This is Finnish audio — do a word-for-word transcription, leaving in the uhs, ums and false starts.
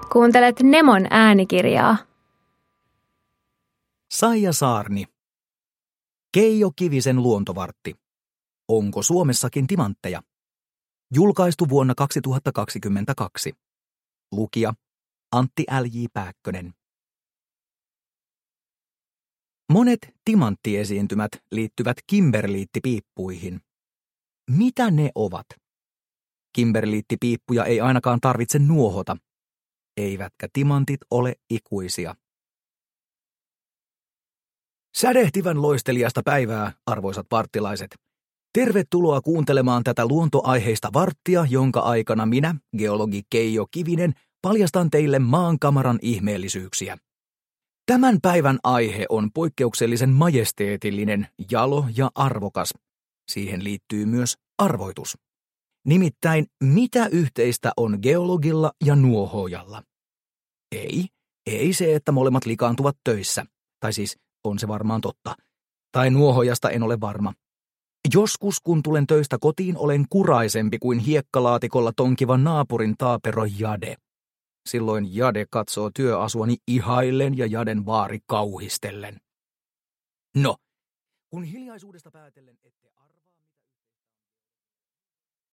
Kuuntelet Nemon äänikirjaa. Saija Saarni. Keijo Kivisen luontovartti. Onko Suomessakin timantteja? Julkaistu vuonna kaksituhattakaksikymmentäkaksi. Lukija Antti L J Pääkkönen. Monet timanttiesiintymät liittyvät kimberliittipiippuihin. Mitä ne ovat? Kimberliittipiippuja ei ainakaan tarvitse nuohota. Eivätkä timantit ole ikuisia. Sädehtivän loisteliasta päivää, arvoisat varttilaiset. Tervetuloa kuuntelemaan tätä luontoaiheista varttia, jonka aikana minä, geologi Keijo Kivinen, paljastan teille maankamaran ihmeellisyyksiä. Tämän päivän aihe on poikkeuksellisen majesteetillinen, jalo ja arvokas. Siihen liittyy myös arvoitus. Nimittäin, mitä yhteistä on geologilla ja nuohoojalla? Ei, ei se, että molemmat likaantuvat töissä. Tai siis, on se varmaan totta. Tai nuohojasta en ole varma. Joskus, kun tulen töistä kotiin, olen kuraisempi kuin hiekkalaatikolla tonkiva naapurin taapero Jade. Silloin Jade katsoo työasuani ihaillen ja Jaden vaari kauhistellen. No, kun hiljaisuudesta päätellen ette arvaa...